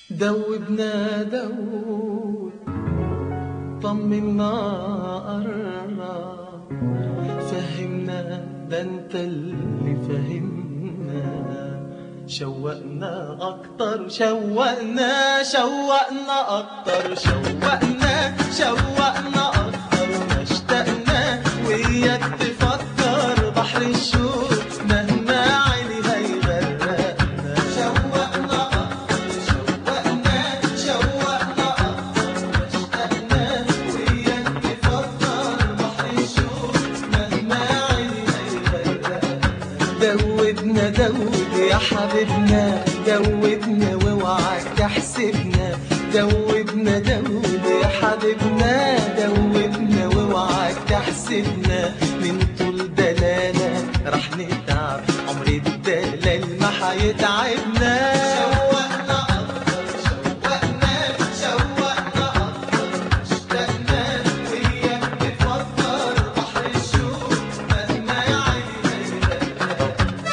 دوبنا دوب، طمنا قرب، فهمنا ده انت اللي فهمنا، شوقنا اكتر شوقنا اكتر شوقنا اكتر، ما اشتقنا وياك تفكر بحر الشوق مهما عيني هيغرقنا. شوقنا اكتر شوقنا اكتر، ما اشتقنا وياك تفكر بحر الشوق مهما عيني هيغرقنا. دوبنا دوب يا حبيبنا، دوبنا واوعك تحسبنا، دوبنا دوب يا حبيبنا، دوبنا واوعك تحسبنا، من طول دلالة رح نتعب، عمر الدلال ما حيتعبنا. شوقنا أكتر شوقنا أكتر، اشتقنا وياك تفكر بحر الشوق مهما عيني هيغرقنا.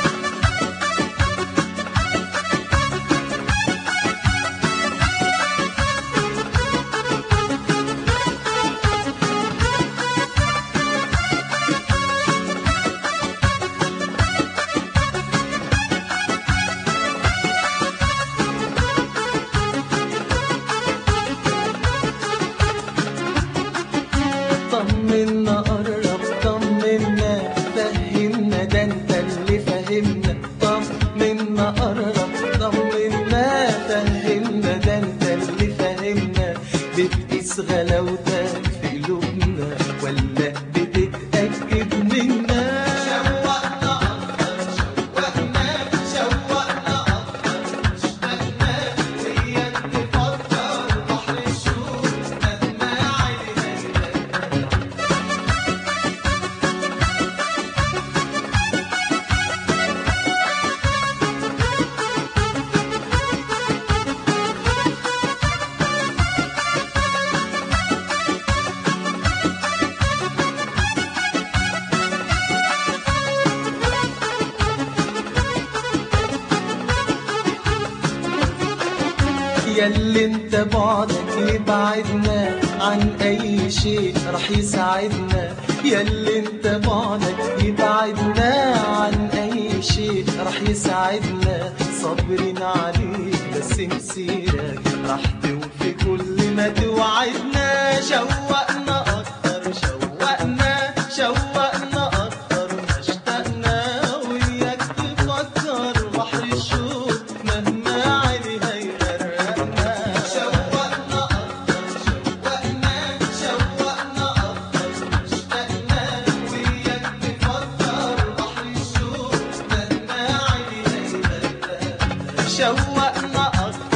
طمنا قرب طمنا، فهمنا ده انت اللي فهمنا، طمنا قرب طمنا، فهمنا ده انت اللي فهمنا، بتقيس غلاوتك في قلوبنا ولا بتتأكد منا؟ شوقنا أكتر شوقنا أكتر، اشتقنا وياك تفكر بحر الشوق مهما عيني هيغرقنا. ياللي انت بعدك يبعدنا عن اي شيء رح يساعدنا، ياللي انت بعدك يبعدنا عن اي شيء رح يساعدنا، صابرين عليك بس مسيرك رح توفي كل ما توعدنا. شوقنا اكتر شوقنا اكتر، ما اشتقنا وياك تفكر بحر الشوق مهما عيني هيغرقنا. شوقنا اكتر شوقنا اكتر، اشتقنا وياك تفكر بحر الشوق مهما عيني هيغرقنا. شوقنا اكتر